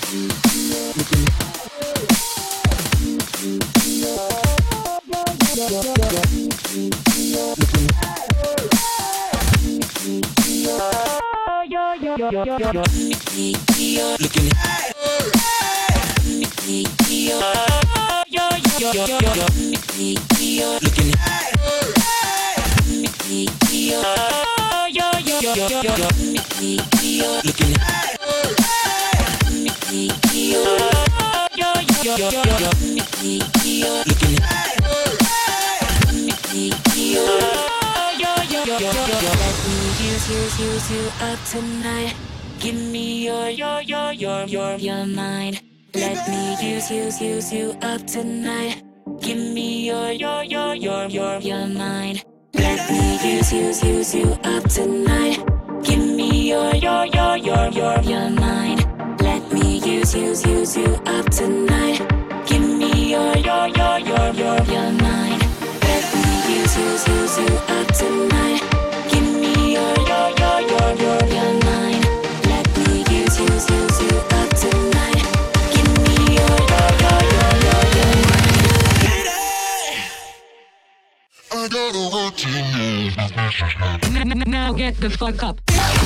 Use you up tonight. Give me your mind. Let me use you up tonight. Give me your mind. Let me use you up tonight. Give me your mind. Let me use you up tonight. Give me your mind. Let me use you up tonight. Give me your mind. Let me use you up tonight. Give me your mind. I gotta let you know. Now get the fuck up.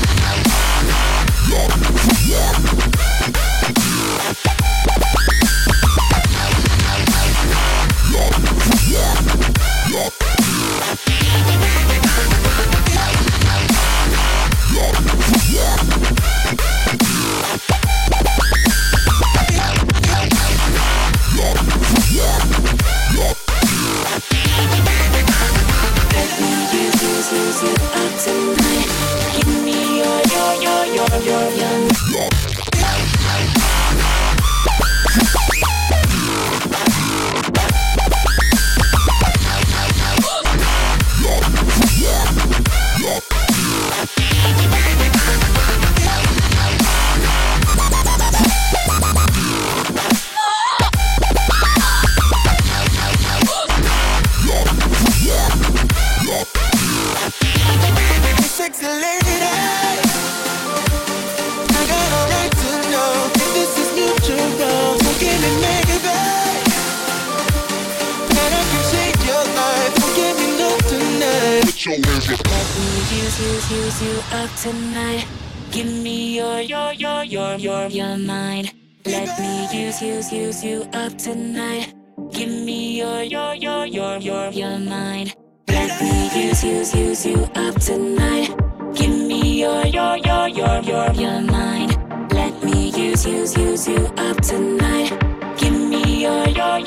Sexy lady, I got a right to know if this is mutual. So give me maybe, and I can change your life. So give me love tonight. Put your hands up. Let me use you up tonight. Give me your mind. Let me use you up tonight. Give me your mind. Let me use you up tonight. Give me your mind. Let me use you up tonight. Give me your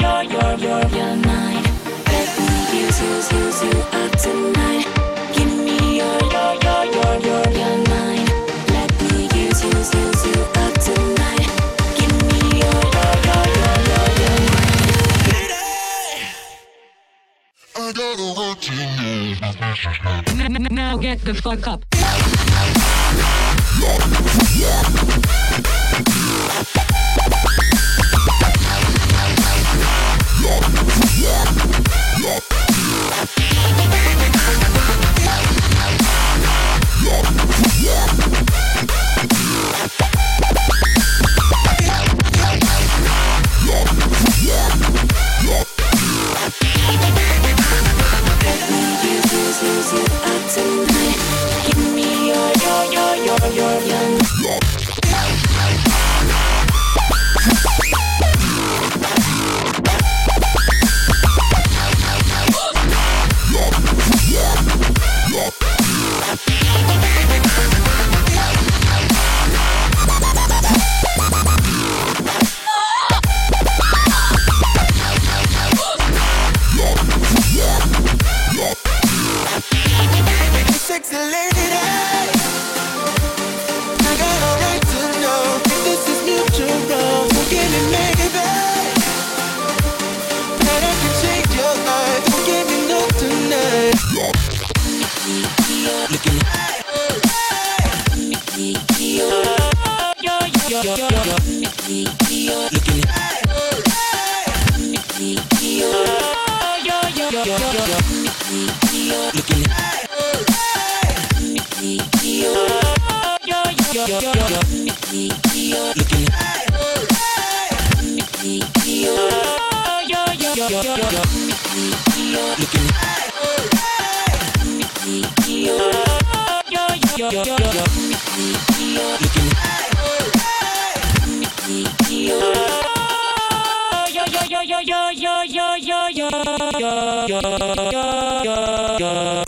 mind. Let me use you up tonight. Give me your mind. Let me use you up tonight. Give me your I gotta let you know. Now get the fuck up. Sexy lady, I got a right to know if this is mutual. So give me maybe, and I can change your life. So give me love tonight. Looking looking Looking